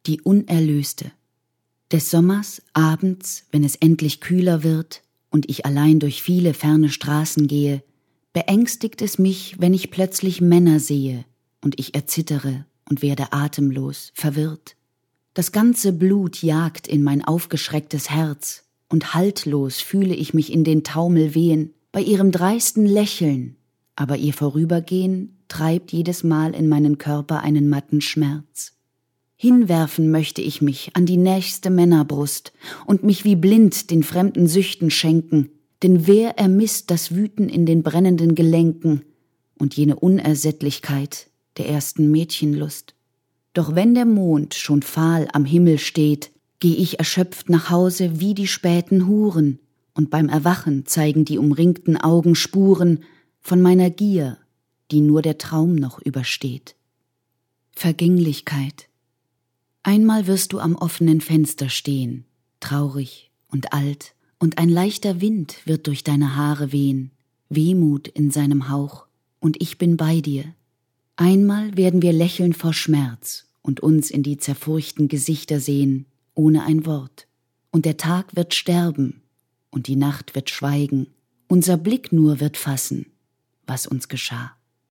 die Unerlöste. Des Sommers, abends, wenn es endlich kühler wird und ich allein durch viele ferne Straßen gehe, beängstigt es mich, wenn ich plötzlich Männer sehe und ich erzittere und werde atemlos, verwirrt. Das ganze Blut jagt in mein aufgeschrecktes Herz und haltlos fühle ich mich in den Taumel wehen, bei ihrem dreisten Lächeln, aber ihr Vorübergehen treibt jedes Mal in meinen Körper einen matten Schmerz. Hinwerfen möchte ich mich an die nächste Männerbrust und mich wie blind den fremden Süchten schenken, denn wer ermisst das Wüten in den brennenden Gelenken und jene Unersättlichkeit der ersten Mädchenlust? Doch wenn der Mond schon fahl am Himmel steht, geh ich erschöpft nach Hause wie die späten Huren, und beim Erwachen zeigen die umringten Augen Spuren von meiner Gier, die nur der Traum noch übersteht. Vergänglichkeit. Einmal wirst du am offenen Fenster stehen, traurig und alt, und ein leichter Wind wird durch deine Haare wehen, Wehmut in seinem Hauch, und ich bin bei dir. Einmal werden wir lächeln vor Schmerz und uns in die zerfurchten Gesichter sehen, ohne ein Wort. Und der Tag wird sterben und die Nacht wird schweigen, unser Blick nur wird fassen, was uns geschah.